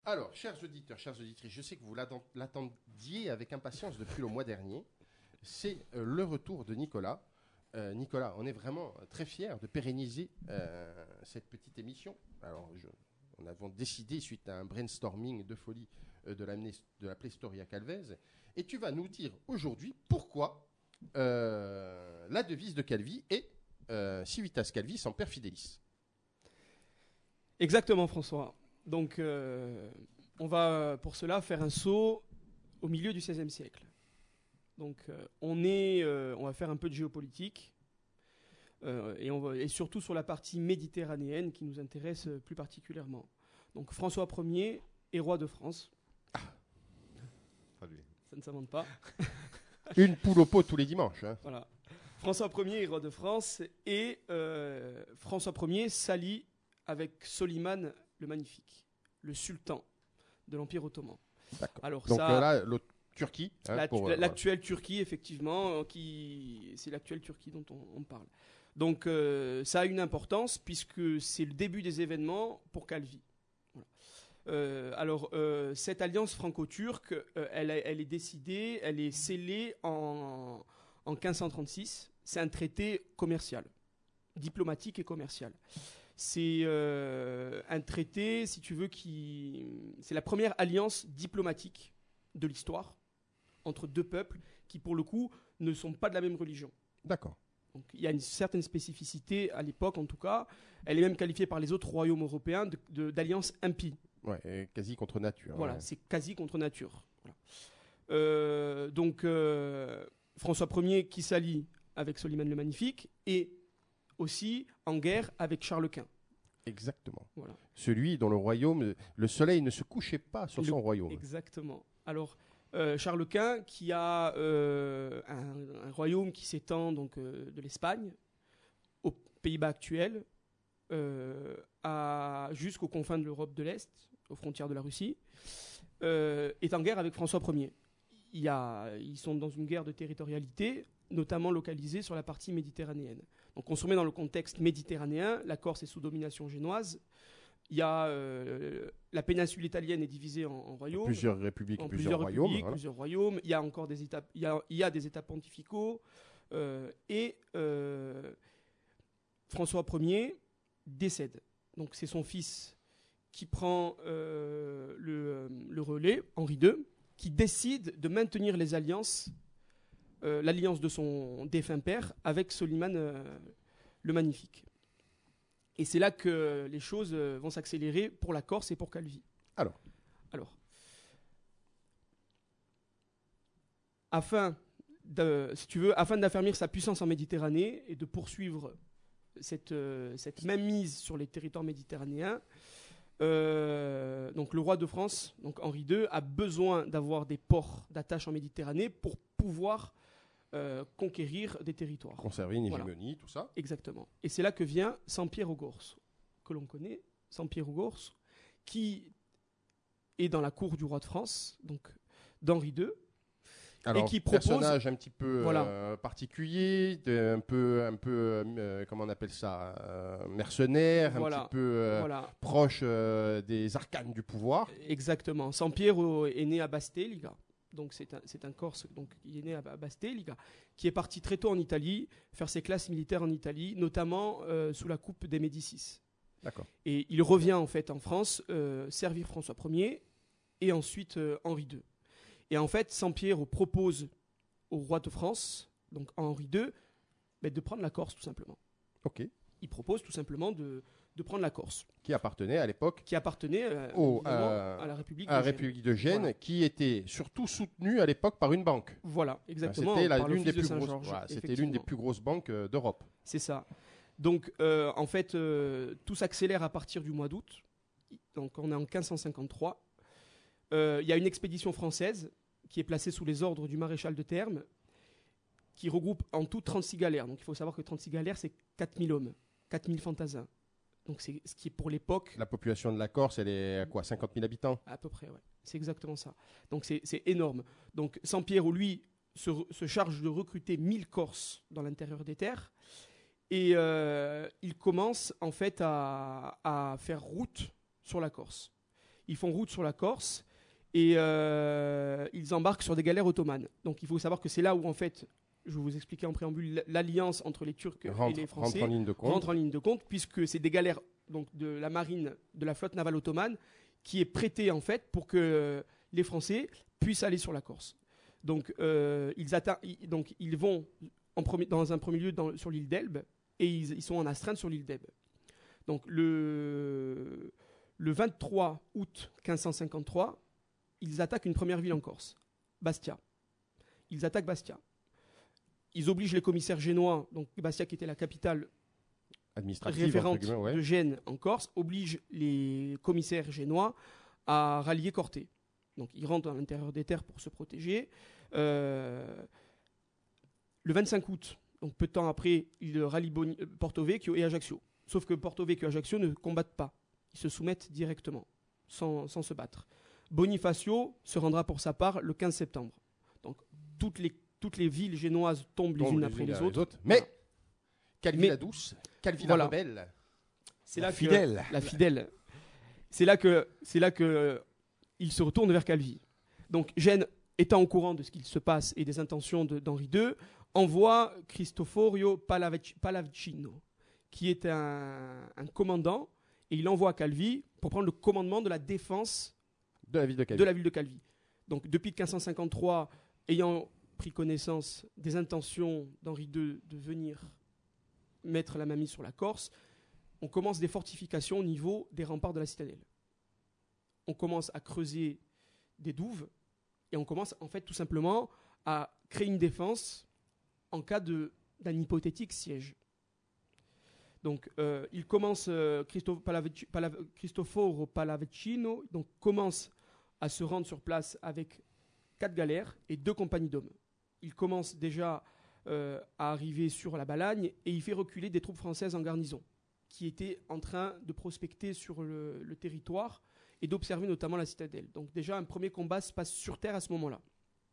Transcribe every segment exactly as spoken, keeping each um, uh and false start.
Alors, chers auditeurs, chères auditrices, je sais que vous l'attend- l'attendiez avec impatience depuis le mois dernier. C'est euh, le retour de Nicolas. Euh, Nicolas, on est vraiment très fiers de pérenniser euh, cette petite émission. Alors, je, on avons décidé, suite à un brainstorming de folie, euh, de l'amener de l'appeler Storia Calvez. Et tu vas nous dire aujourd'hui pourquoi euh, la devise de Calvi est euh, Civitas Calvi semper fidelis. Exactement, François. Donc, euh, on va pour cela faire un saut au milieu du seizième siècle. Donc, euh, on, est, euh, on va faire un peu de géopolitique, euh, et, on va, et surtout sur la partie méditerranéenne qui nous intéresse euh, plus particulièrement. Donc, François Ier est roi de France. Ah. Salut. Ça ne s'invente pas. Une poule au pot tous les dimanches. Hein. Voilà. François Ier est roi de France, et euh, François Ier s'allie avec Soliman le Magnifique, le sultan de l'Empire ottoman. D'accord. Alors, Donc ça, euh, là, l'autre Turquie. Hein, La, pour, la, euh, l'actuelle Turquie, effectivement, euh, qui, c'est l'actuelle Turquie dont on, on parle. Donc, euh, ça a une importance puisque c'est le début des événements pour Calvi. Voilà. Euh, alors, euh, cette alliance franco-turque, euh, elle, elle est décidée, elle est scellée en, en quinze cent trente-six. C'est un traité commercial, diplomatique et commercial. C'est euh, un traité, si tu veux, qui, c'est la première alliance diplomatique de l'histoire entre deux peuples qui, pour le coup, ne sont pas de la même religion. D'accord. Donc, il y a une certaine spécificité à l'époque, en tout cas. Elle est même qualifiée par les autres royaumes européens de, de, d'alliance impie. Ouais, quasi contre nature. Voilà, ouais. c'est quasi contre nature. Voilà. Euh, donc, euh, François Ier qui s'allie avec Soliman le Magnifique et aussi en guerre avec Charles Quint. Exactement. Voilà. Celui dont le royaume, le soleil ne se couchait pas sur Le- son royaume. Exactement. Alors, euh, Charles Quint, qui a euh, un, un royaume qui s'étend donc euh, de l'Espagne aux Pays-Bas actuels, euh, à- jusqu'aux confins de l'Europe de l'Est, aux frontières de la Russie, euh, est en guerre avec François Ier. Il y a, ils sont dans une guerre de territorialité, notamment localisée sur la partie méditerranéenne. Donc on se remet dans le contexte méditerranéen, la Corse est sous domination génoise, il y a, euh, la péninsule italienne est divisée en, en royaumes. Plusieurs républiques, En plusieurs, plusieurs royaumes. républiques, voilà. plusieurs royaumes. Il y a encore des états, il y a, il y a des états pontificaux. euh, et euh, François Ier décède. Donc c'est son fils qui prend euh, le, le relais, Henri deux, qui décide de maintenir les alliances, euh, l'alliance de son défunt père avec Soliman euh, le Magnifique. Et c'est là que les choses euh, vont s'accélérer pour la Corse et pour Calvi. Alors, Alors, afin de, si tu veux, afin d'affermir sa puissance en Méditerranée et de poursuivre cette, euh, cette même mise sur les territoires méditerranéens, euh, donc le roi de France, donc Henri deux, a besoin d'avoir des ports d'attache en Méditerranée pour pouvoir euh, conquérir des territoires. conserver une Voilà. hégémonie, tout ça. Exactement. Et c'est là que vient Saint-Pierre-aux-Gorses, que l'on connaît, Saint-Pierre-aux-Gorses, qui est dans la cour du roi de France, donc d'Henri deux, Alors, et qui propose, personnage un petit peu Voilà. euh, particulier, de- un peu, un peu euh, comment on appelle ça, euh, mercenaire, Voilà. un petit peu euh, voilà, proche euh, des arcanes du pouvoir. exactement. Saint-Pierre euh, est né à Bastelliga, donc c'est un, c'est un Corse, donc il est né à Ba- Bastelliga, qui est parti très tôt en Italie, faire ses classes militaires en Italie, notamment euh, sous la coupe des Médicis. D'accord. Et il revient en fait en France euh, servir François Ier et ensuite euh, Henri deux. Et en fait, Saint-Pierre propose au roi de France, donc à Henri deux, ben, de prendre la Corse tout simplement. Ok. Il propose tout simplement de, de prendre la Corse, Qui appartenait à l'époque qui appartenait euh, Au, évidemment, euh, à la République à la de Gênes. République de Gênes, Voilà. qui était surtout soutenue à l'époque par une banque. Voilà, exactement. C'était la- par l'une des l'Office plus de grosses. Saint-Georges, Voilà, c'était l'une effectivement. des plus grosses banques euh, d'Europe. C'est ça. Donc, euh, en fait, euh, tout s'accélère à partir du mois d'août. Donc, on est en quinze cent cinquante-trois. Euh, Il y a une expédition française qui est placée sous les ordres du maréchal de Termes, qui regroupe en tout trente-six galères. Donc, il faut savoir que trente-six galères, c'est quatre mille hommes, quatre mille fantassins. Donc, c'est ce qui est pour l'époque, La population de la Corse, elle est à quoi, cinquante mille habitants? à peu près, ouais. C'est exactement ça. Donc, c'est c'est énorme. Donc, Saint-Pierre, lui, se, re- se charge de recruter mille Corses dans l'intérieur des terres. Et euh, il commence en fait à, à faire route sur la Corse. ils font route sur la Corse et euh, ils embarquent sur des galères ottomanes. Donc il faut savoir que c'est là où en fait, je vais vous expliquer en préambule, l'alliance entre les Turcs rentre, et les Français rentre en ligne de compte, rentre en ligne de compte puisque c'est des galères donc, de la marine, de la flotte navale ottomane qui est prêtée en fait pour que les Français puissent aller sur la Corse. Donc, euh, ils, atta- ils, donc ils vont en premier, dans un premier lieu dans, sur l'île d'Elbe et ils, ils sont en astreinte sur l'île d'Elbe. Donc le, le vingt-trois août quinze cent cinquante-trois, ils attaquent une première ville en Corse, Bastia. Ils attaquent Bastia. Ils obligent les commissaires génois, donc Bastia qui était la capitale administrative référente ouais. de Gênes en Corse, oblige les commissaires génois à rallier Corté. Donc ils rentrent à l'intérieur des terres pour se protéger. Euh, le vingt-cinq août, donc peu de temps après, ils rallient Boni- Porto Vecchio et Ajaccio. Sauf que Porto Vecchio et Ajaccio ne combattent pas. Ils se soumettent directement, sans, sans se battre. Bonifacio se rendra pour sa part le quinze septembre. Donc toutes les, toutes les villes génoises tombent les Tombent unes les après unes les les autres. autres. Mais Voilà. Calvi Mais- la douce, Calvi Voilà. la rebelle. C'est La là que- fidèle. la fidèle. C'est là que, c'est là que euh, il se retourne vers Calvi. Donc Gênes, étant au courant de ce qu'il se passe et des intentions de- d'Henri deux, envoie Cristoforio Palavec- Pallavicino, qui est un, un commandant, et il envoie Calvi pour prendre le commandement de la défense De la ville de Calvi. de la ville de Calvi. Donc depuis quinze cent cinquante-trois, ayant pris connaissance des intentions d'Henri deux de venir mettre la main mise sur la Corse, on commence des fortifications au niveau des remparts de la citadelle. On commence à creuser des douves et on commence en fait tout simplement à créer une défense en cas de, d'un hypothétique siège. Donc euh, il commence, euh, Christo- Palavec- Palav- Cristoforo Pallavicino donc, commence à se rendre sur place avec quatre galères et deux compagnies d'hommes. Il commence déjà euh, à arriver sur la Balagne et il fait reculer des troupes françaises en garnison qui étaient en train de prospecter sur le, le territoire et d'observer notamment la citadelle. Donc déjà un premier combat se passe sur terre à ce moment-là.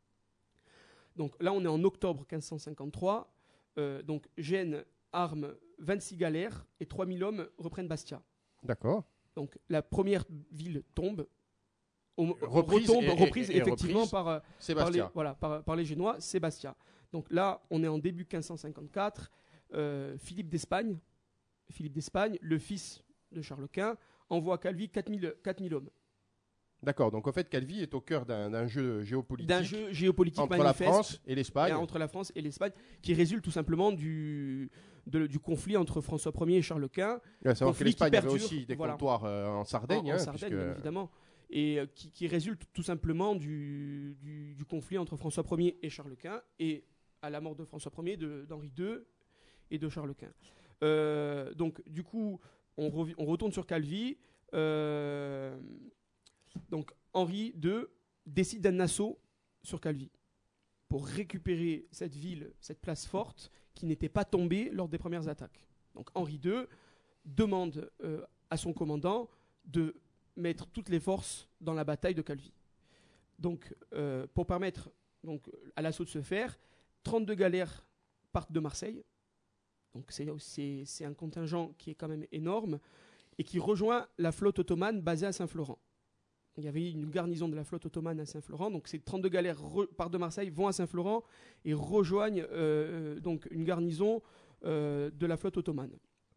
Donc là on est en octobre quinze cent cinquante-trois. Euh, donc Gênes arme vingt-six galères et trois mille hommes reprennent Bastia. D'accord. Donc la première ville tombe, on, Reprise retombe, et- et- reprise et effectivement reprise, par, euh, par, les, Sébastien. voilà, par, par les Génois, c'est Bastia. Donc là, on est en début quinze cent cinquante-quatre. Euh, Philippe d'Espagne, Philippe d'Espagne, le fils de Charles Quint, envoie à Calvi quatre mille, quatre mille hommes. D'accord. Donc en fait, Calvi est au cœur d'un d'un jeu géopolitique D'un jeu géopolitique entre manifeste la France et et l'Espagne. entre la France et l'Espagne, qui résulte tout simplement du, de- du conflit entre François Ier et Charles Quint, Il faut savoir que conflit qui l'Espagne avait perdure, aussi des voilà. comptoirs euh, en Sardaigne. en, en hein, Sardaigne, puisque- bien évidemment, et euh, qui, qui résulte tout simplement du, du, du conflit entre François Ier et Charles Quint, et à la mort de François Ier, de- d'Henri deux et de Charles Quint. Euh, donc, du coup, on, revi- on retourne sur Calvi. Euh, donc, Henri deux décide d'un assaut sur Calvi pour récupérer cette ville, cette place forte qui n'était pas tombée lors des premières attaques. Donc, Henri deux demande euh, à son commandant de mettre toutes les forces dans la bataille de Calvi. Donc, euh, pour permettre donc, à l'assaut de se faire, trente-deux galères partent de Marseille. Donc, c'est, c'est, c'est un contingent qui est quand même énorme et qui rejoint la flotte ottomane basée à Saint-Florent. Il y avait une garnison de la flotte ottomane à Saint-Florent. Donc, ces trente-deux galères re- partent de Marseille, vont à Saint-Florent et rejoignent euh, donc une garnison euh, de la flotte ottomane.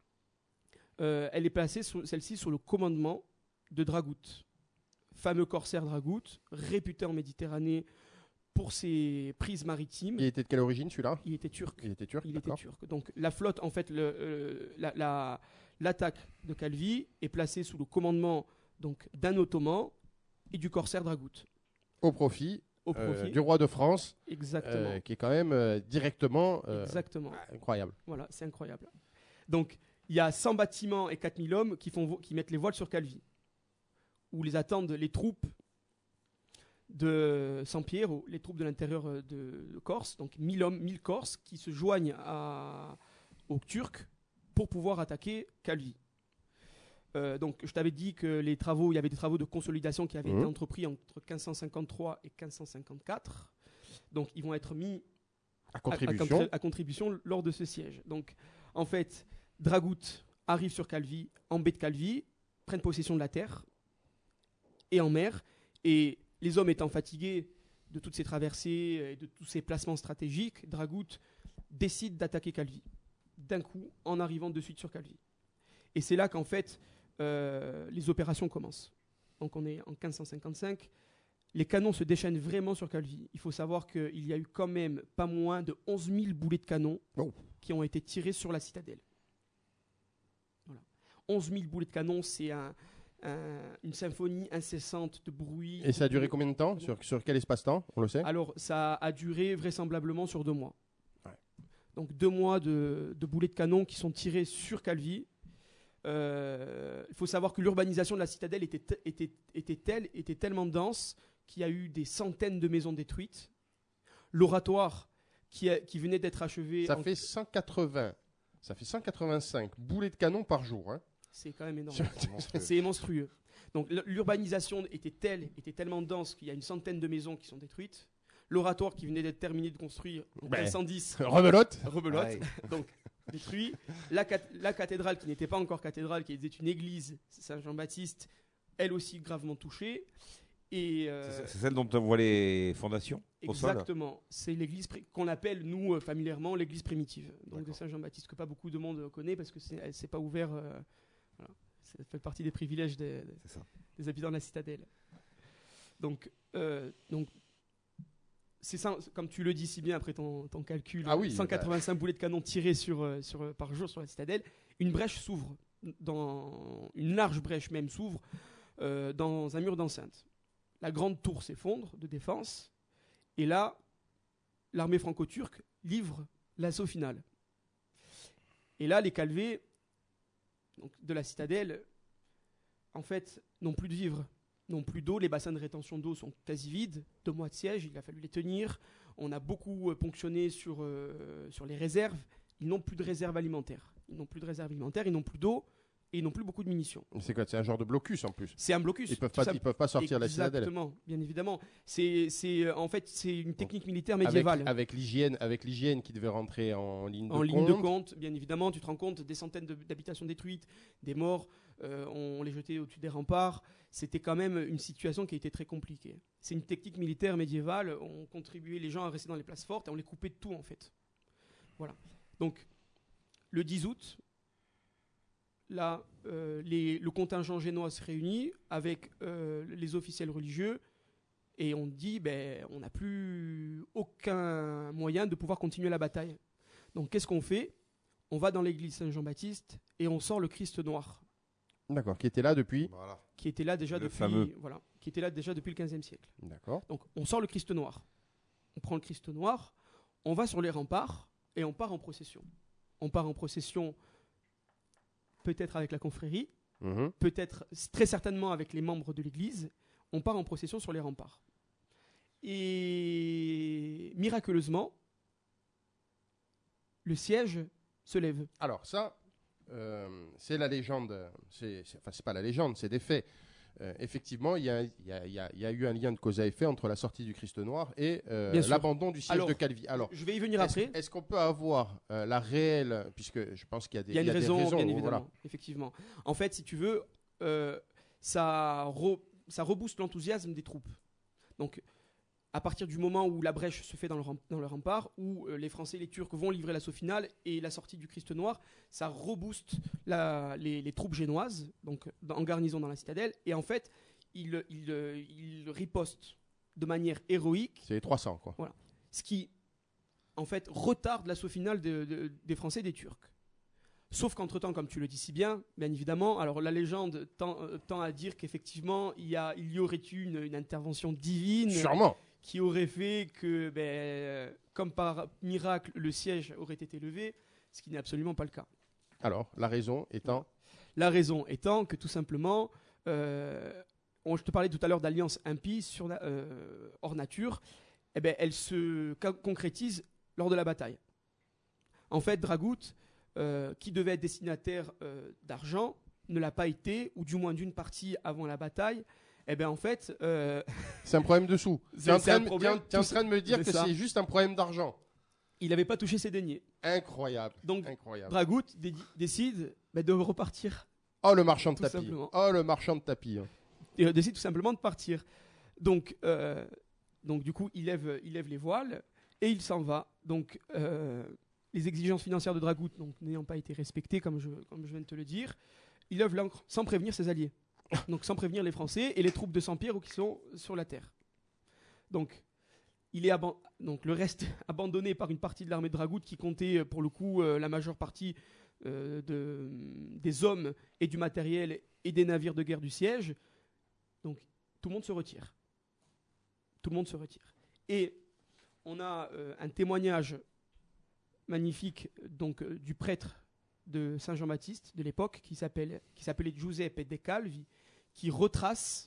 Euh, elle est placée, sur- celle-ci, sur le commandement de Dragut, fameux corsaire Dragut, réputé en Méditerranée pour ses prises maritimes. Il était de quelle origine celui-là? Il était turc. Il était turc. Il était d'accord. turc. Donc la flotte, en fait, le, euh, la- la- l'attaque de Calvi est placée sous le commandement donc d'un Ottoman et du corsaire Dragut. Au profit, Au euh, profit. du roi de France, Exactement. euh, qui est quand même euh, directement euh, Exactement. incroyable. Voilà, c'est incroyable. Donc il y a cent bâtiments et quatre mille hommes qui, font, vo- qui mettent les voiles sur Calvi, où les attendent les troupes de Sampiero, les troupes de l'intérieur euh, de, de Corse, donc mille hommes, mille Corses qui se joignent à, aux Turcs pour pouvoir attaquer Calvi. Euh, donc je t'avais dit que les travaux, il y avait des travaux de consolidation qui avaient Mhm. été entrepris entre quinze cent cinquante-trois et quinze cent cinquante-quatre. Donc ils vont être mis À à- contribution. à, contrib- à contribution lors de ce siège. Donc, en fait, Dragut arrive sur Calvi, embête Calvi, prennent possession de la terre et en mer. Et les hommes étant fatigués de toutes ces traversées et de tous ces placements stratégiques, Dragut décide d'attaquer Calvi, d'un coup, en arrivant de suite sur Calvi. Et c'est là qu'en fait, euh, les opérations commencent. Donc on est en quinze cent cinquante-cinq. Les canons se déchaînent vraiment sur Calvi. Il faut savoir qu'il y a eu quand même pas moins de onze mille boulets de canon oh. qui ont été tirés sur la citadelle. Voilà. onze mille boulets de canon, c'est un, un, une symphonie incessante de bruit. Et ça a duré combien de temps ? Sur, sur quel espace-temps ? On le sait ? Alors, ça a duré vraisemblablement sur deux mois. Ouais. Donc deux mois de, de boulets de canon qui sont tirés sur Calvi. Il euh, faut savoir que l'urbanisation de la citadelle était, t- était, était, telle, était tellement dense qu'il y a eu des centaines de maisons détruites. L'oratoire qui, a, qui venait d'être achevé... Ça en... fait cent quatre-vingts, ça fait cent quatre-vingt-cinq boulets de canon par jour. Hein. C'est quand même énorme. C'est monstrueux. Donc l'urbanisation était telle, était tellement dense qu'il y a une centaine de maisons qui sont détruites. L'oratoire qui venait d'être terminé de construire en ben, quinze cent dix... Rebelote. Rebelote. Ouais. Donc détruit. La, cat- la cathédrale qui n'était pas encore cathédrale, qui était une église, Saint-Jean-Baptiste, elle aussi gravement touchée. Et euh, c'est, c'est celle dont on voit les fondations au sol ? Exactement. C'est l'église pr- qu'on appelle, nous, euh, familièrement, l'église primitive. Donc D'accord. de Saint-Jean-Baptiste, que pas beaucoup de monde connaît parce que c'est, c'est pas ouvert. Euh, voilà. Ça fait partie des privilèges des, des, des habitants de la citadelle. Donc, euh, donc c'est ça, comme tu le dis si bien après ton, ton calcul, ah oui, cent quatre-vingt-cinq bah... boulets de canon tirés sur, euh, sur, euh, par jour sur la citadelle, une brèche s'ouvre, dans, une large brèche même s'ouvre euh, dans un mur d'enceinte. La grande tour s'effondre de défense, et là, l'armée franco-turque livre l'assaut final. Et là, les calvés donc, de la citadelle, en fait, n'ont plus de vivres, n'ont plus d'eau, les bassins de rétention d'eau sont quasi vides, deux mois de siège, il a fallu les tenir, on a beaucoup euh, ponctionné sur, euh, sur les réserves, ils n'ont plus de réserves alimentaires, ils n'ont plus de réserves alimentaires, ils n'ont plus d'eau, et ils n'ont plus beaucoup de munitions. C'est quoi ? C'est un genre de blocus en plus. C'est un blocus. Ils peuvent pas, ils peuvent pas sortir de la citadelle. Exactement, bien évidemment. C'est, c'est, en fait, c'est une technique militaire médiévale. Avec, avec l'hygiène, avec l'hygiène qui devait rentrer en ligne de en compte. En ligne de compte, bien évidemment. Tu te rends compte des centaines de, d'habitations détruites, des morts. Euh, on, on les jetait au-dessus des remparts. C'était quand même une situation qui a été très compliquée. C'est une technique militaire médiévale. On contribuait les gens à rester dans les places fortes et on les coupait de tout en fait. Voilà. Donc, le dix août. Là, euh, les, le contingent génois se réunit avec euh, les officiels religieux et on dit ben, on n'a plus aucun moyen de pouvoir continuer la bataille. Donc qu'est-ce qu'on fait ? On va dans l'église Saint-Jean-Baptiste et on sort le Christ noir. D'accord, qui était là depuis voilà. Qui était là déjà le depuis fameux. Voilà, qui était là déjà depuis le quinzième siècle. D'accord. Donc on sort le Christ noir. On prend le Christ noir, on va sur les remparts et on part en procession. On part en procession peut-être avec la confrérie, mmh. peut-être très certainement avec les membres de l'église, on part en procession sur les remparts. Et miraculeusement, le siège se lève. Alors ça, euh, c'est la légende, c'est, c'est, enfin c'est pas la légende, c'est des faits. Euh, effectivement, il y, y, y, y a eu un lien de cause à effet entre la sortie du Christ noir et euh, l'abandon du siège Alors, de Calvi. Alors, je vais y venir est-ce, après. Est-ce qu'on peut avoir euh, la réelle, puisque je pense qu'il y a des, il y a une y a raison, des raisons, bien évidemment, voilà. effectivement. En fait, si tu veux, euh, ça, re, ça rebooste l'enthousiasme des troupes. Donc, à partir du moment où la brèche se fait dans le, rem, dans le rempart, où euh, les Français et les Turcs vont livrer l'assaut final et la sortie du Christ noir, ça rebooste la, les, les troupes génoises, donc en garnison dans la citadelle, et en fait, ils il, il, il ripostent de manière héroïque. C'est les trois cents, quoi. Voilà. Ce qui, en fait, retarde l'assaut final de, de, des Français et des Turcs. Sauf qu'entre-temps, comme tu le dis si bien, bien évidemment, alors la légende tend, euh, tend à dire qu'effectivement, il y, a, il y aurait eu une, une intervention divine. Sûrement. Qui aurait fait que, ben, euh, comme par miracle, le siège aurait été levé, ce qui n'est absolument pas le cas. Alors, la raison étant ? La raison étant que tout simplement, euh, on, je te parlais tout à l'heure d'alliance impie sur, euh, hors nature, eh ben, elle se ca- concrétise lors de la bataille. En fait, Dragut, euh, qui devait être destinataire euh, d'argent, ne l'a pas été, ou du moins d'une partie avant la bataille. Eh bien, en fait... Euh... C'est un problème de sous. Tu es en, train de, en train de me dire c'est que ça. c'est juste un problème d'argent. Il n'avait pas touché ses deniers. Incroyable. Donc, Incroyable. Dragut dé- décide bah, de repartir. Oh, le marchand de Tout tapis. simplement. Oh, le marchand de tapis. et euh, décide tout simplement de partir. Donc, euh, donc du coup, il lève, il lève les voiles et il s'en va. Donc, euh, les exigences financières de Dragut donc, n'ayant pas été respectées, comme je, comme je viens de te le dire, il lève l'ancre sans prévenir ses alliés. Donc, sans prévenir les Français et les troupes de Sampiero qui sont sur la terre. Donc, il est aban- donc le reste abandonné par une partie de l'armée de Dragut qui comptait pour le coup euh, la majeure partie euh, de, des hommes et du matériel et des navires de guerre du siège. Donc tout le monde se retire. Tout le monde se retire. Et on a euh, un témoignage magnifique donc euh, du prêtre de Saint-Jean-Baptiste de l'époque qui s'appelle qui s'appelait Giuseppe De Calvi, qui retrace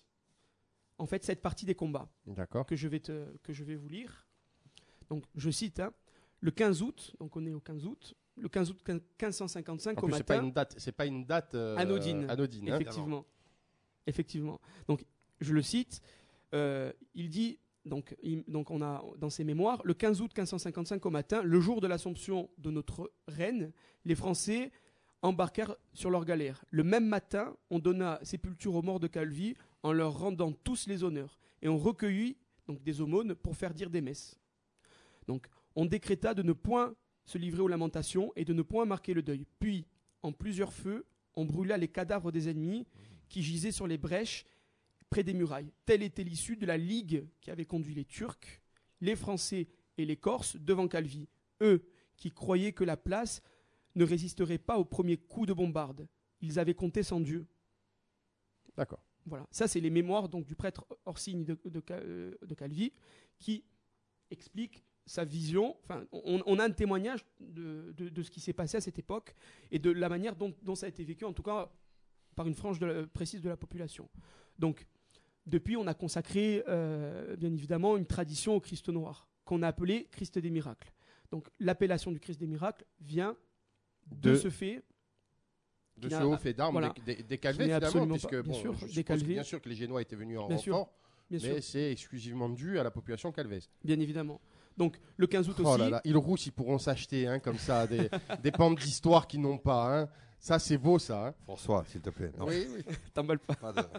en fait cette partie des combats. D'accord. Que je vais te, que je vais vous lire. Donc je cite hein, le quinze août, donc on est au quinze août, le quinze août quinze cent cinquante-cinq En au plus, c'est matin. pas une date, c'est pas une date euh, Anodine. anodine hein. Effectivement. Effectivement. Donc je le cite. euh, il dit donc, il- donc on a dans ses mémoires le quinze août quinze cent cinquante-cinq au matin, le jour de l'Assomption de notre reine, les Français embarquèrent sur leur galère. Le même matin, on donna sépulture aux morts de Calvi en leur rendant tous les honneurs et on recueillit donc des aumônes pour faire dire des messes. Donc on décréta de ne point se livrer aux lamentations et de ne point marquer le deuil. Puis, en plusieurs feux, on brûla les cadavres des ennemis qui gisaient sur les brèches près des murailles. Telle était l'issue de la ligue qui avait conduit les Turcs, les Français et les Corses devant Calvi. Eux qui croyaient que la place ne résisterait pas au premier coup de bombarde. Ils avaient compté sans Dieu. D'accord. Voilà, ça c'est les mémoires donc du prêtre Orsini de, de, euh, de Calvi qui explique sa vision. Enfin, on, on a un témoignage de, de, de ce qui s'est passé à cette époque et de la manière dont, dont ça a été vécu, en tout cas par une frange de la- précise de la population. Donc, depuis, on a consacré euh, bien évidemment une tradition au Christ noir qu'on a appelé Christ des miracles. Donc, l'appellation du Christ des miracles vient de, De- ce fait. De Qui ce n'a- haut fait d'armes voilà. dé- dé- Qui décalvé n'est finalement, absolument puisque pas- bon, bien sûr, je suppose décalvé. que, bien sûr que les Génois étaient venus en Bien sûr, renfort, Bien sûr, mais c'est exclusivement dû à la population calvaise. bien évidemment. Donc, le quinze août aussi. Oh là là, ils roussent, ils pourront s'acheter hein, comme ça des, des pentes d'histoire qu'ils n'ont pas. Hein. Ça, c'est beau, ça. Hein. François, s'il te plaît. Non, Oui, oui. T'emballes pas. pas, de,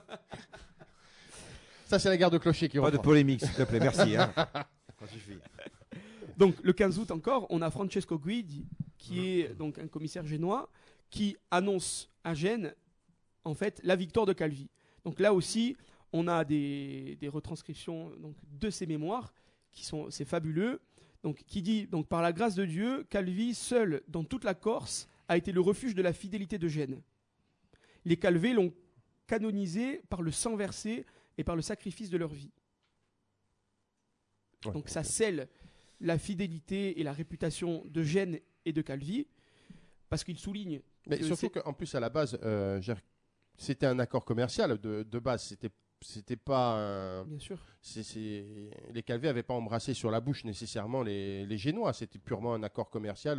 Ça, c'est la guerre de clocher qui pas de reprend. polémique, s'il te plaît. Merci. Hein. Ça suffit. Donc le quinze août encore, on a Francesco Guidi, qui est donc un commissaire génois, qui annonce à Gênes, en fait, la victoire de Calvi. Donc là aussi, on a des, des retranscriptions donc, de ses mémoires, qui sont, c'est fabuleux. Donc qui dit, donc par la grâce de Dieu, Calvi seul dans toute la Corse a été le refuge de la fidélité de Gênes. Les Calvés l'ont canonisé par le sang versé et par le sacrifice de leur vie. Ouais, Donc ok. ça scelle la fidélité et la réputation de Gênes et de Calvi, parce qu'il souligne. Mais que surtout c'est- qu'en plus, à la base, euh, je veux dire, c'était un accord commercial de, de base. C'était, c'était pas un- Bien sûr. c'est- c'est- Les Calvés n'avaient pas embrassé sur la bouche nécessairement les, les Génois. C'était purement un accord commercial.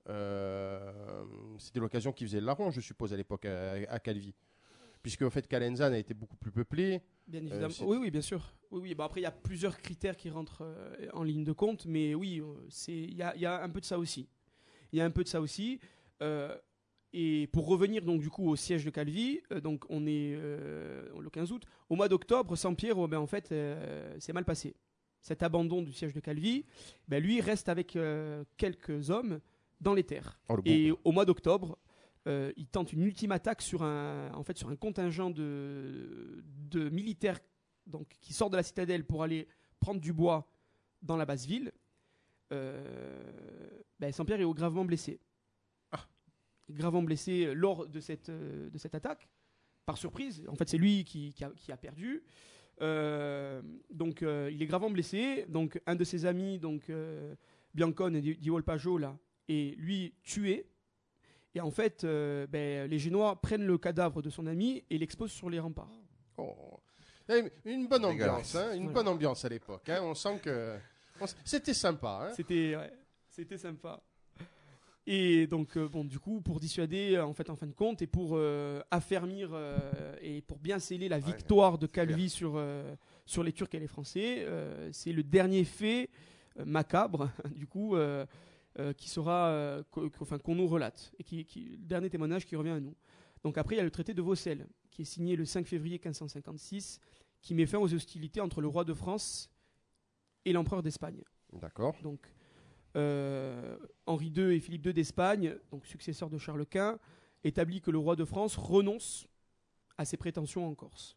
Euh, c'était l'occasion qui faisait le larron, je suppose, à l'époque, à, à Calvi. Puisque, en fait, Calenzane a été beaucoup plus peuplé. Bien évidemment. c'est- oui, oui, bien sûr. Oui, oui. Bon, après, il y a plusieurs critères qui rentrent euh, en ligne de compte, mais oui, euh, c'est il y a, il y a un peu de ça aussi. Il y a un peu de ça aussi. Euh, et pour revenir donc du coup au siège de Calvi, euh, donc on est euh, le quinze août. Au mois d'octobre, Sampiero, ben en fait, euh, c'est mal passé. Cet abandon du siège de Calvi, ben lui reste avec euh, quelques hommes dans les terres. Oh, le beau. Et au mois d'octobre, euh, il tente une ultime attaque sur un, en fait, sur un contingent de, de militaires donc, qui sortent de la citadelle pour aller prendre du bois dans la basse ville. Euh, ben, Saint-Pierre est gravement blessé. Ah. Gravement blessé lors de cette, euh, de cette attaque. Par surprise, en fait, c'est lui qui, qui, a, qui a perdu. Euh, donc, euh, il est gravement blessé. Donc, un de ses amis, donc euh, Biancone di, di Volpaggio, là, est lui tué. Et en fait, euh, ben, les Génois prennent le cadavre de son ami et l'exposent sur les remparts. Oh. Eh, Une bonne Dégueulasse. ambiance, hein, une Voilà. bonne ambiance à l'époque. Hein. On sent que on s- c'était sympa. Hein. C'était, ouais, c'était sympa. Et donc, euh, bon, du coup, pour dissuader, euh, en fait, en fin de compte, et pour euh, affermir euh, et pour bien sceller la victoire de Calvi sur, euh, sur les Turcs et les Français, euh, c'est le dernier fait euh, macabre, du coup, euh, euh, qui sera, euh, qu'o- qu'o- enfin, qu'on nous relate, et qui, qui, le dernier témoignage qui revient à nous. Donc après, il y a le traité de Vaucelles, qui qui est signé le cinq février quinze cent cinquante-six, qui met fin aux hostilités entre le roi de France et l'empereur d'Espagne. D'accord. Donc, euh, Henri deux et Philippe deux d'Espagne, donc successeurs de Charles Quint, établit que le roi de France renonce à ses prétentions en Corse.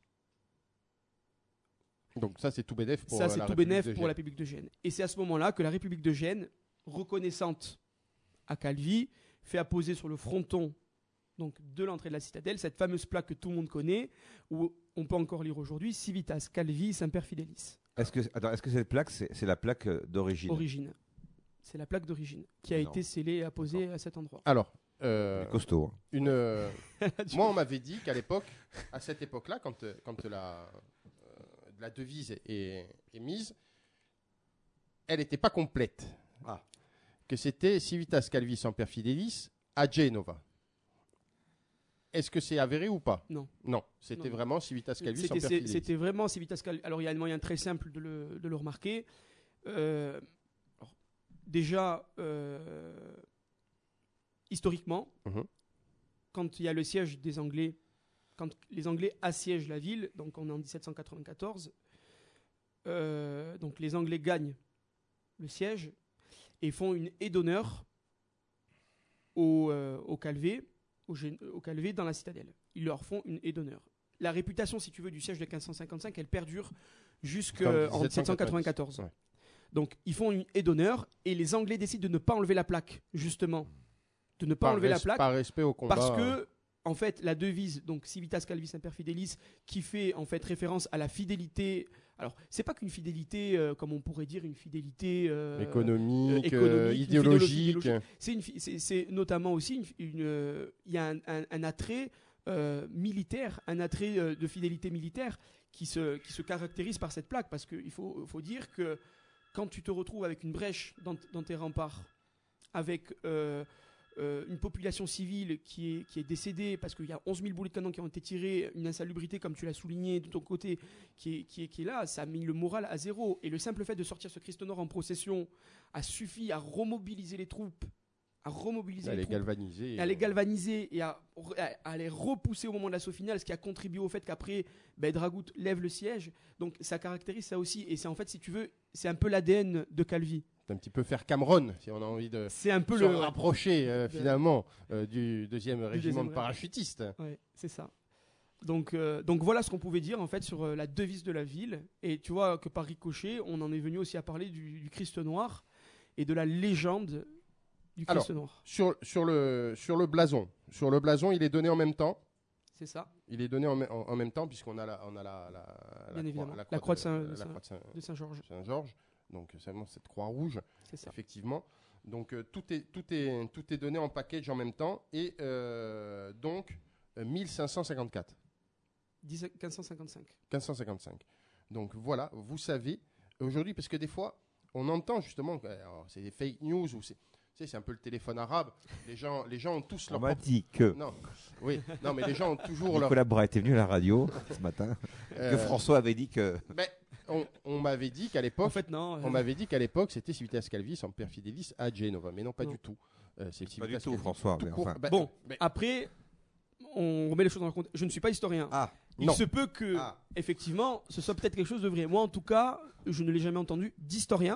Donc ça, c'est tout bénef pour Ça, euh, c'est la tout République bénef de pour Gênes. la République de Gênes. Et c'est à ce moment-là que la République de Gênes, reconnaissante à Calvi, fait apposer sur le fronton donc, de l'entrée de la citadelle cette fameuse plaque que tout le monde connaît, où on peut encore lire aujourd'hui Civitas Calvi Semper Fidelis. Est-ce que, attends, est-ce que cette plaque, c'est, c'est la plaque euh, d'origine Origine. C'est la plaque d'origine qui a Non. été scellée et apposée à cet endroit. Alors, euh, C'est costaud. hein. une, euh, moi, on m'avait dit qu'à l'époque, à cette époque-là, quand, euh, quand la, euh, la devise est, est mise, elle n'était pas complète. Ah. Que c'était Civitas Calvi Semper Fidelis à Genova. Est-ce que c'est avéré ou pas? Non. Non, c'était Non. vraiment Civitas Calvi C'était, Semper c'est- Fidelis. c'était vraiment Civitas Calvi. Alors il y a un moyen très simple de le, de le remarquer. Euh, alors, déjà, euh, historiquement, Mhm. quand il y a le siège des Anglais, quand les Anglais assiègent la ville, donc on est en dix-sept cent quatre-vingt-quatorze, euh, donc les Anglais gagnent le siège et font une haie d'honneur au, euh, au Calvé, au, Gén- au Calvé dans la citadelle. Ils leur font une haie d'honneur. La réputation, si tu veux, du siège de quinze cent cinquante-cinq, elle perdure jusqu'en dix-sept cent quatre-vingt-quatorze. Ouais. Donc, ils font une haie d'honneur et les Anglais décident de ne pas enlever la plaque, justement. De ne pas Par enlever la res- plaque. Par respect au combat. Parce que, en fait, la devise, donc Civitas Calvi Semper Fidelis, qui fait en fait référence à la fidélité. Alors, c'est pas qu'une fidélité, euh, comme on pourrait dire, une fidélité euh, économique, euh, euh, économique, une idéologique. idéologie. C'est, une fi- c'est, c'est notamment aussi une, une, euh, il y a un, un- un attrait euh, militaire, un attrait euh, de fidélité militaire qui se, qui se caractérise par cette plaque, parce qu'il faut, faut dire que quand tu te retrouves avec une brèche dans, t- dans tes remparts, avec euh, euh, une population civile qui est, qui est décédée parce qu'il y a onze mille boulets de canon qui ont été tirés, une insalubrité, comme tu l'as souligné de ton côté, qui est, qui est, qui est là, ça a mis le moral à zéro. Et le simple fait de sortir ce Christ Nord en procession a suffi à remobiliser les troupes, à remobiliser Elle les est troupes, galvanisée. et à les galvaniser et à, à- à les repousser au moment de l'assaut final, ce qui a contribué au fait qu'après, ben, Dragut lève le siège. Donc ça caractérise ça aussi. Et c'est en fait, si tu veux, c'est un peu l'A D N de Calvi. C'est un petit peu faire Cameron, si on a envie de C'est un peu se le... rapprocher euh, de- finalement euh, du deuxième régiment deuxième de régiment. parachutistes. Ouais, c'est ça. Donc, euh, donc voilà ce qu'on pouvait dire en fait sur euh, la devise de la ville. Et tu vois que par ricochet, on en est venu aussi à parler du, du Christ noir et de la légende du Christ Alors, noir. Sur, sur, le, sur le blason, sur le blason, il est donné en même temps. C'est ça, Il est donné en, me- en- en même temps puisqu'on a la, on a la, la, la Bien évidemment. la La croix de Saint- la de Saint- croix de Saint- de Saint-Georges. Saint-Georges. Donc seulement cette croix rouge, C'est ça. effectivement. Donc euh, tout, est, tout, est, tout est donné en package en même temps. Et euh, donc euh, mille cinq cent cinquante-quatre. dix- quinze cent cinquante-cinq. quinze cent cinquante-cinq. Donc voilà, vous savez, aujourd'hui, parce que des fois, on entend justement, que, alors, c'est des fake news, ou c'est, tu sais, c'est un peu le téléphone arabe, les gens, les gens ont tous On leur m'a propre- dit que Non, oui, non, mais les gens ont toujours leur... Nicolas Bras était venu à la radio ce matin, euh, que François avait dit que... ben, on, on m'avait dit qu'à En l'époque, fait, non. euh, on m'avait dit qu'à l'époque, c'était Civitas Calvi Semper Fidelis à Genova, mais non, pas Non. du tout. Euh, c'est le Pas du Civitas tout, Calvi François, tout mais court. enfin. Ben, Bon, ben, après, on remet les choses dans le contexte. Je ne suis pas historien. Ah, Il non. se peut que, Ah. effectivement, ce soit peut-être quelque chose de vrai. Moi, en tout cas, je ne l'ai jamais entendu d'historien.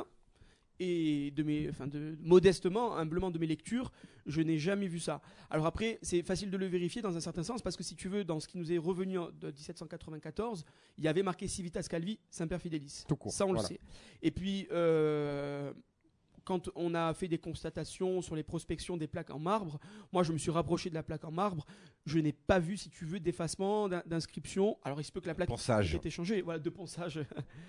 Et de mes, enfin de, modestement, humblement de mes lectures, je n'ai jamais vu ça. Alors après, c'est facile de le vérifier dans un certain sens, parce que si tu veux, dans ce qui nous est revenu en- de dix-sept cent quatre-vingt-quatorze, il y avait marqué Civitas Calvi Semper Fidelis. Tout court, Ça, on voilà. le sait. Et puis, euh, quand on a fait des constatations sur les prospections des plaques en marbre, moi, je me suis rapproché de la plaque en marbre. Je n'ai pas vu, si tu veux, d'effacement, d'in- d'inscription. Alors, il se peut que la plaque ponçage. ait été changée. Voilà, de ponçage.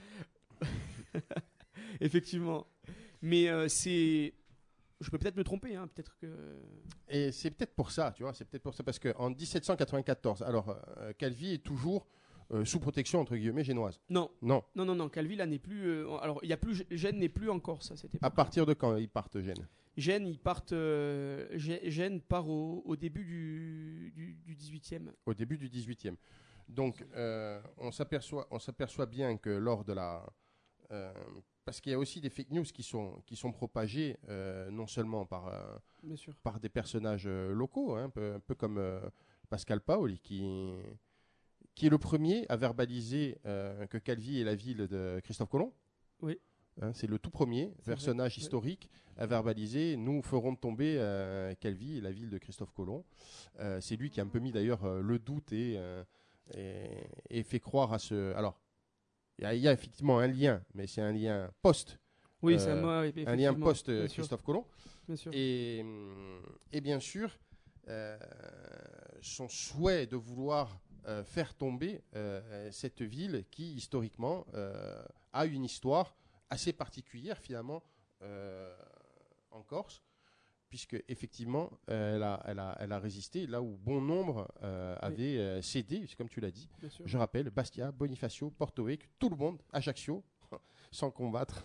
Effectivement. Mais euh, c'est... Je peux peut-être me tromper, hein, peut-être que... Et c'est peut-être pour ça, tu vois, c'est peut-être pour ça, parce qu'en dix-sept cent quatre-vingt-quatorze, alors euh, Calvi est toujours euh, sous protection, entre guillemets, génoise. Non, Non. non, non, non, Calvi, là, n'est plus... euh, alors, il y a plus... Gênes n'est plus en Corse, à cette époque. À partir de quand ils partent, Gênes? Gênes, ils partent... Euh, Gê- Gênes part au, au début du, du, du dix-huitième. Au début du dix-huitième. Donc, euh, on s'aperçoit, on s'aperçoit bien que lors de la... euh, parce qu'il y a aussi des fake news qui sont, qui sont propagées, euh, non seulement par, euh, Bien sûr. par des personnages euh, locaux, hein, un, peu, un peu comme euh, Pascal Paoli, qui, qui est le premier à verbaliser euh, que Calvi est la ville de Christophe Colomb. Oui. Hein, c'est le tout premier C'est personnage vrai, historique à verbaliser. Nous ferons tomber euh, Calvi, la ville de Christophe Colomb. Euh, c'est lui qui a un peu mis d'ailleurs euh, le doute et, euh, et, et fait croire à ce. Alors, il y, a- il y a effectivement un lien, mais c'est un lien post. Oui, euh, c'est un, moi, un effectivement, lien post bien euh, sûr, Christophe Colomb. bien sûr. Et, hum, et bien sûr, euh, son souhait de vouloir euh, faire tomber euh, cette ville qui, historiquement, euh, a une histoire assez particulière, finalement, euh, en Corse, puisque, effectivement, euh, elle, a, elle, a, elle a résisté là où bon nombre euh, Oui. avaient euh, cédé, c'est comme tu l'as dit. Bien sûr. Je rappelle, Bastia, Bonifacio, Porto Vecchio, tout le monde, Ajaccio, sans combattre.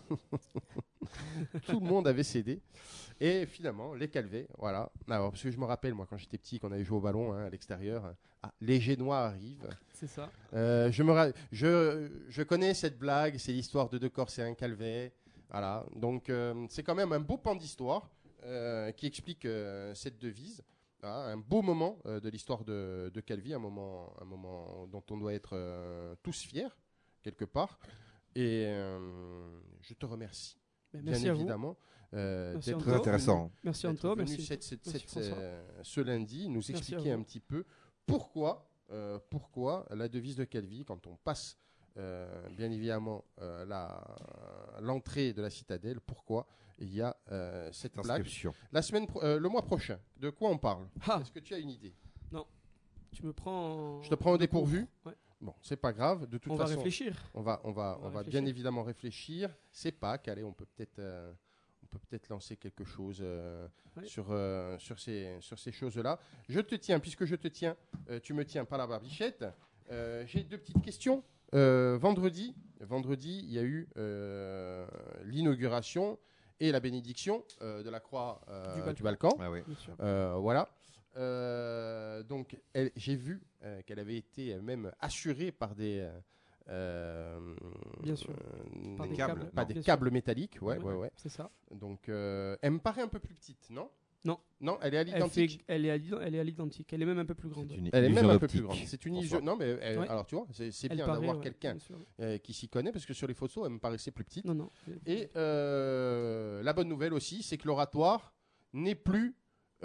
Tout le monde avait cédé. Et finalement, les Calvets, voilà. Alors, parce que je me rappelle, moi, quand j'étais petit, qu'on avait joué au ballon hein, à l'extérieur, ah, les Génois arrivent. C'est ça. Euh, je, me ra- je, je connais cette blague, c'est l'histoire de deux Corses et un Calvet. Voilà. Donc, euh, c'est quand même un beau pan d'histoire euh, qui explique euh, cette devise. Voilà, un beau moment euh, de l'histoire de, de Calvi, un moment, un moment dont on doit être euh, tous fiers, quelque part. Et euh, je te remercie, Ben, bien merci à vous. évidemment, euh, Merci d'être Anto. Très intéressant. Merci d'être Anto. venu Merci. cette- cette- merci cette, François. euh, ce lundi nous Merci à expliquer vous. un petit peu pourquoi, euh, pourquoi la devise de Calvi, quand on passe euh, bien évidemment euh, la- l'entrée de la citadelle, pourquoi il y a euh, cette plaque. Inscription. La semaine, pro- euh, le mois prochain, de quoi on parle Ah, Est-ce que tu as une idée tu me prends. en- Je te prends au en dépourvu. Ouais. Bon, c'est pas grave. De toute On va façon, réfléchir. on va, on va, On va on va réfléchir. bien évidemment réfléchir. C'est Pâques. Allez, on peut peut-être, euh, on peut peut-être lancer quelque chose euh, Ouais. sur euh, sur ces sur ces choses-là. Je te tiens, puisque je te tiens, euh, tu me tiens par la barbichette. Euh, J'ai deux petites questions. Euh, vendredi, vendredi, il y a eu euh, l'inauguration et la bénédiction euh, de la croix euh, Du Balkan. du Balkan. Ah oui. Bien sûr. Euh, voilà. Euh, donc, elle- j'ai vu euh, qu'elle avait été euh, même assurée par des. euh, euh, Bien sûr. euh, Par des des câbles, câbles. non. pas des Bien sûr. câbles métalliques, ouais, Ouais, ouais, ouais. C'est ça. Donc, euh, elle me paraît un peu plus petite, non Non. Non, elle est à Elle, fait, l'identique. elle, est à l'id- elle est à l'identique. Elle est même un peu plus grande. C'est une Elle est même illusion un peu plus d'optique. grande. C'est une François. illusion. Non, mais elle- Ouais. alors tu vois, c'est c'est Elle bien paraît, d'avoir ouais, quelqu'un bien sûr. euh, qui s'y connaît parce que sur les photos, elle me paraissait plus petite. Non, non. Et euh, la bonne nouvelle aussi, c'est que l'oratoire n'est plus.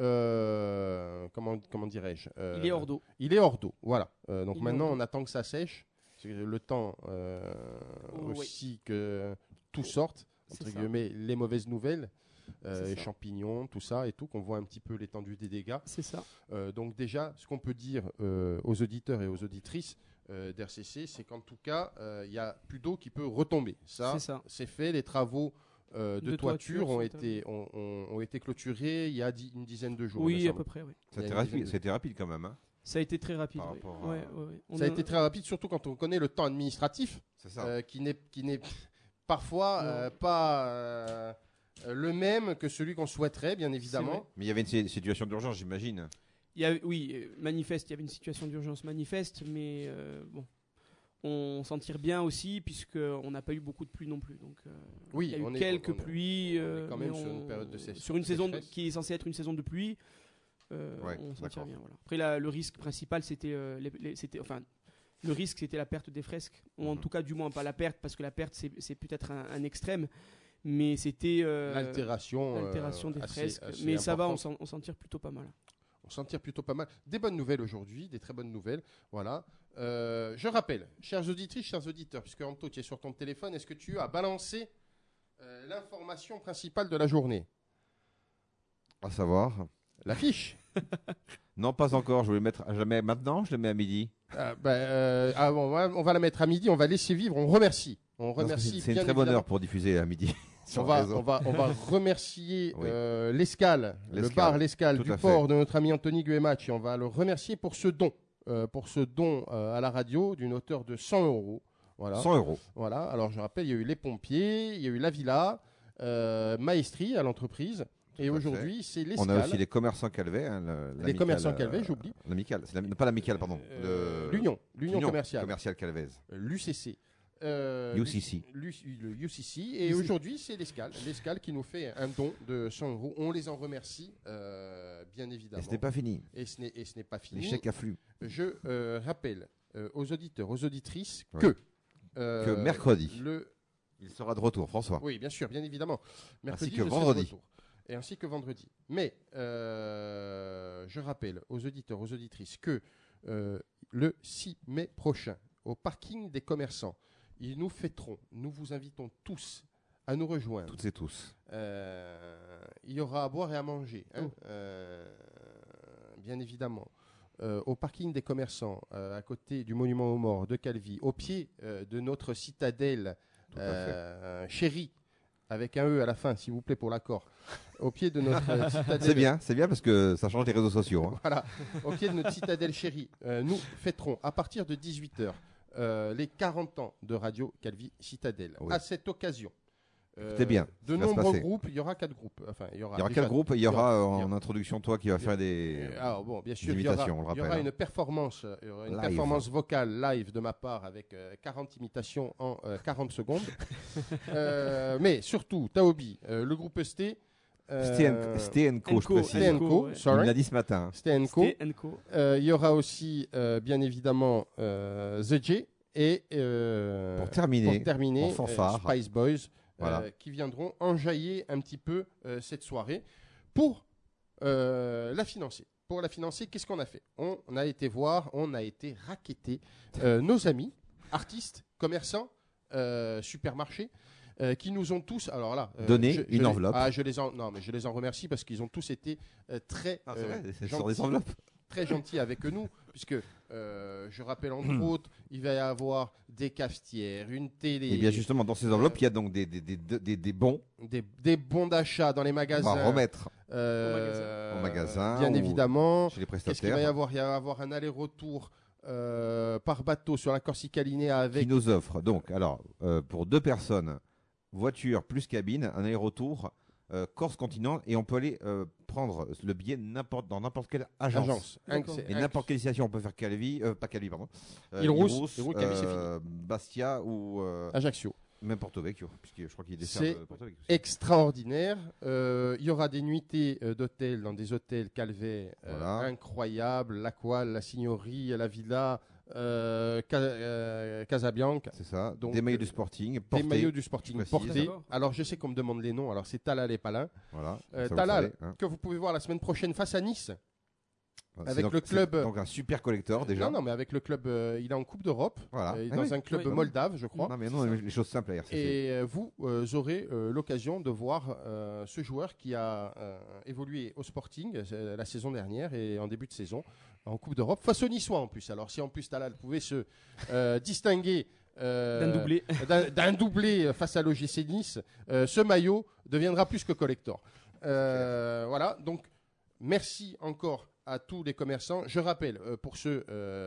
euh, comment comment dirais-je euh, Il est hors d'eau. Il est hors d'eau, voilà. Euh, donc Il est maintenant, hors d'eau. on attend que ça sèche. C'est le temps euh, Oh, oui. aussi que tout sorte, C'est entre ça. guillemets, les mauvaises nouvelles, euh, C'est les ça. champignons, tout ça et tout, qu'on voit un petit peu l'étendue des dégâts. C'est ça. Euh, donc déjà, ce qu'on peut dire euh, aux auditeurs et aux auditrices euh, d'R C C, c'est qu'en tout cas, euh, il n'y a plus d'eau qui peut retomber. Ça, C'est ça. c'est fait. Les travaux euh, de, De toiture, toiture ont, sont été, ont, ont- ont été clôturés il y a dix- une dizaine de jours. il me Oui, à semble. peu près, oui. Il y a C'était une rapide, dizaine de- c'était rapide quand même. Hein. Ça a été très rapide. Par oui. rapport à- Ouais, ouais, ouais. On Ça a a- été très rapide, surtout quand on connaît le temps administratif. C'est ça. Euh, qui n'est qui n'est parfois Non. euh, pas euh, le même que celui qu'on souhaiterait, bien vrai. évidemment. Mais il y avait une si- situation d'urgence, j'imagine. Il y a, oui, euh, manifeste, il y avait une situation d'urgence manifeste, mais euh, bon, on s'en tire bien aussi, puisqu'on n'a pas eu beaucoup de pluie non plus. Donc, euh, Oui, il y a eu on est- quelques on est- pluies. on est euh, quand même mais sur on- une période de sèche- sur une saison de- sécheresse. qui est censée être une saison de pluie. euh, Ouais, on s'en tire d'accord. bien. Voilà. Après, là, le risque principal, c'était, euh, les- les- c'était, enfin, le risque, c'était la perte des fresques. Ou en Mhm. tout cas, du moins, pas la perte, parce que la perte, c'est, c'est peut-être un, un extrême, mais c'était euh, L'altération, euh, l'altération des assez- fresques. assez mais ça va, on importante. s'en, on s'en tire plutôt pas mal. On s'en tire plutôt pas mal. Des bonnes nouvelles aujourd'hui, des très bonnes nouvelles. Voilà. Euh, je rappelle, chers auditrices, chers auditeurs, puisque Anto, tu es sur ton téléphone, est-ce que tu as balancé euh, l'information principale de la journée? À savoir. L'affiche. Non, pas encore. Je voulais le mettre. Je le mets maintenant. Je le mets à midi. Euh, ben, euh, ah, bon, on, va, on va la mettre à midi. On va laisser vivre. On remercie. On Parce que remercie. C'est c'est une bien très bonne évidemment. heure pour diffuser à midi. On sur le va, réseau. on, va, on va remercier Oui. euh, l'escale, le L'escale, bar L'escale tout du à fait. port de notre ami Anthony Guématch, et on va le remercier pour ce don, euh, pour ce don euh, à la radio d'une hauteur de cent euros. Voilà. cent euros. Voilà. Alors je rappelle, il y a eu les pompiers, il y a eu la villa, euh, Maestri à l'entreprise, et à aujourd'hui c'est On a l'escale. aussi les commerçants Calvet. Hein, le- Les l'amicale, commerçants euh, Calvet, j'oublie. L'amicale. C'est la- pas l'amicale, pardon. Euh, Le- L'Union, l'Union commerciale, Commerciale Calvez. l'U C C. Euh, U C C. l'U- le U C C. Et aujourd'hui, c'est l'escale. L'escale qui nous fait un don de cent euros. On les en remercie, euh, bien Et évidemment. ce n'est pas fini. Et ce n'est et ce n'est pas fini. Les chèques affluent. Je euh, rappelle euh, aux auditeurs, aux auditrices Oui. que... euh, Que mercredi. Le... Il sera de retour, François. Oui, bien sûr, bien évidemment. Mercredi, que je serai de vendredi. retour. Et ainsi que vendredi. Mais euh, je rappelle aux auditeurs, aux auditrices que euh, le six mai prochain, au parking des commerçants, ils nous fêteront. Nous vous invitons tous à nous rejoindre. Toutes et tous. Euh, il y aura à boire et à manger, hein, Oh. euh, bien évidemment. Euh, au parking des commerçants, euh, à côté du monument aux morts de Calvi, au pied euh, de notre citadelle Tout à euh, chérie, avec un E à la fin, s'il vous plaît, pour l'accord. Au pied de notre euh, citadelle. C'est bien, c'est bien parce que ça change les réseaux sociaux. hein. Voilà, au pied de notre citadelle chérie, euh, nous fêterons à partir de dix-huit heures euh, les quarante ans de Radio Calvi Citadelle. Oui. À cette occasion, euh, C'est bien, de ça va se nombreux passer. groupes, il y aura quatre groupes. Enfin, il y aura, Il y aura déjà- quel groupe Il y aura euh, il y en introduction toi qui va faire des. Euh, alors, bon, bien sûr, des il y aura, imitations, on le il y aura rappelle, une performance, euh, il y aura une Live. performance vocale live de ma part avec euh, quarante imitations en euh, quarante secondes. Euh, mais surtout, Taobi, euh, le groupe Sté, euh, Stay and- Stay and Co, je Enco, précise. Stay and Co, ouais. Il me sorry, l'a dit ce matin. Stay and Co. Stay and Co. Euh, il y aura aussi, euh, bien évidemment, euh, The J et euh, Pour terminer, pour terminer, en fanfare. euh, Spice Boys, euh, Voilà. qui viendront enjailler un petit peu euh, cette soirée pour euh, la financer. Pour la financer, qu'est-ce qu'on a fait? On a été voir, on a été raqueter euh, nos amis, artistes, commerçants, euh, supermarchés, euh, qui nous ont tous, alors là, euh, Donné je- je une les- enveloppe. Ah, je les en, non, mais je les en remercie parce qu'ils ont tous été euh, très, Ah, c'est euh, vrai, c'est sur des gentils, enveloppes. très gentils avec nous, puisque euh, je rappelle entre autres, il va y avoir des cafetières, une télé, Et bien justement, dans ces enveloppes, il y a donc des, des, des, des, des bons des, des bons d'achat dans les qu'on magasins. va remettre euh, Au magasin bien ou évidemment. chez les Qu'est-ce qu'il va y prestataires avoir? Il va y avoir un aller-retour euh, par bateau sur la Corsica Linea qui avec nous offrent donc, alors, euh, pour deux personnes, voiture plus cabine, un aller-retour euh, Corse-Continent, et on peut aller euh, prendre le billet n'importe, dans n'importe quelle agence. agence. D'accord. C'est Et un- n'importe quelle destination, on peut faire Calvi, euh, pas Calvi, pardon. Euh, Île-Rousse, Île-Rousse, Calvi, c'est euh, Bastia ou euh, Ajaccio. même Porto Vecchio, puisque je crois qu'il est C'est dessert de Porto Vecchio. Extraordinaire. Euh, il y aura des nuitées euh, d'hôtels dans des hôtels Calvet euh, Voilà. incroyables. L'Aqual, la Signorie, la Villa, euh, Ca- euh, Casabianca. C'est ça. Donc, des maillots euh, du sporting, Des portés. maillots du Sporting je précise. portés. D'accord. Alors je sais qu'on me demande les noms. Alors c'est Talal et Palin. Voilà. Euh, ça, vous Talal, savez, hein. que vous pouvez voir la semaine prochaine face à Nice. C'est avec donc- le club- c'est Donc un super collector déjà. Non, non, mais avec le club, euh, il est en Coupe d'Europe. Voilà. euh, il est Ah dans oui, un club oui. moldave, je crois. Non mais non, les choses simples à R C C. Et euh, vous euh, aurez euh, l'occasion de voir euh, ce joueur qui a euh, évolué au Sporting euh, la saison dernière et en début de saison en Coupe d'Europe face aux Niçois en plus. Alors si en plus Talal pouvait se euh, distinguer euh, D'un doublé. d'un- d'un doublé face à l'O G C Nice, euh, ce maillot deviendra plus que collector. Euh, voilà, donc merci encore à tous les commerçants. Je rappelle, euh, pour ceux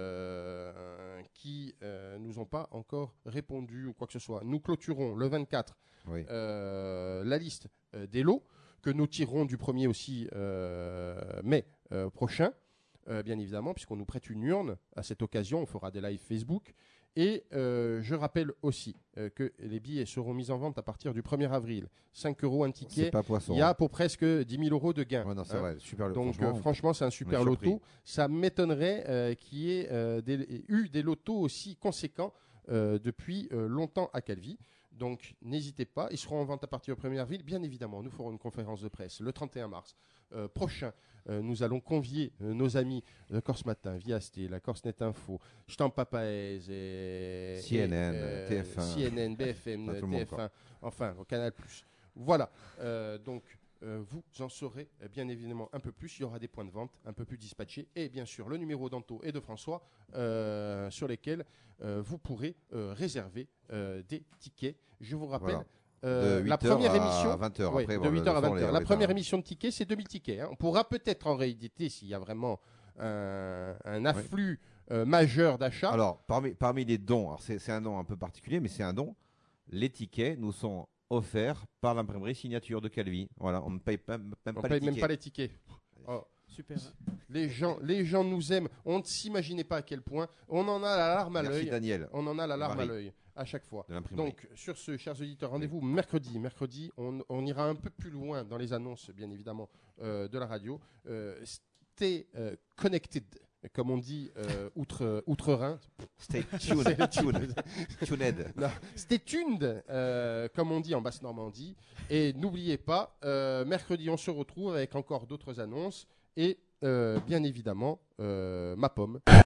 euh, qui euh, nous ont pas encore répondu ou quoi que ce soit, nous clôturons le vingt-quatre Oui. euh, la liste euh, des lots que nous tirerons du premier aussi euh, mai euh, prochain, euh, bien évidemment, puisqu'on nous prête une urne à cette occasion. On fera des lives Facebook. Et euh, je rappelle aussi euh, que les billets seront mis en vente à partir du premier avril. cinq euros un C'est ticket. pas poisson. Il y a pour presque dix mille euros de gains. Ouais, non, c'est hein. vrai, super. Donc franchement, euh, franchement, c'est un super surpris. loto. Ça m'étonnerait euh, qu'il y ait euh, des- eu des lotos aussi conséquents euh, depuis euh, longtemps à Calvi. Donc n'hésitez pas, ils seront en vente à partir du premier avril. Bien évidemment, nous ferons une conférence de presse le trente et un mars euh, prochain. Euh, nous allons convier euh, nos amis de Corse Matin, Viasté, la Corse Net Info, Stamp Papaez, et, C N N, et, euh, T F un. C N N, B F M, Enfin, tout le monde, T F un, enfin au Canal plus. Voilà. Euh, donc euh, vous en saurez euh, bien évidemment un peu plus. Il y aura des points de vente un peu plus dispatchés et bien sûr le numéro d'Anto et de François euh, sur lesquels euh, vous pourrez euh, réserver euh, des tickets. Je vous rappelle. Voilà. euh, De la huit heures première à émission, vingt heures ouais, après, de voilà, huit heures à le soir, vingt heures. les- La les première temps. émission de tickets, c'est deux mille tickets. hein. On pourra peut-être en rééditer s'il y a vraiment un, un afflux euh, majeur d'achats. Alors, parmi, parmi les dons, alors c'est c'est un don un peu particulier, mais c'est un don. Les tickets nous sont offerts par l'imprimerie signature de Calvi. Voilà, on ne paye pas, même on pas paye les même tickets. pas les tickets. Oh, Super. les gens, les gens nous aiment. On ne s'imaginait pas à quel point. On en a la larme à Merci l'œil. Daniel On en a la larme Marie. à l'œil à chaque fois. de l'imprimerie. Donc, sur ce, chers auditeurs, rendez-vous mercredi. Mercredi, on, on ira un peu plus loin dans les annonces, bien évidemment, euh, de la radio. Euh, stay euh, connected comme on dit euh, outre, outre-Rhin. Stay tuned. tuned. Tuned. Non, stay tuned, euh, comme on dit en Basse-Normandie. Et n'oubliez pas, euh, mercredi, on se retrouve avec encore d'autres annonces et euh, bien évidemment, euh, ma pomme.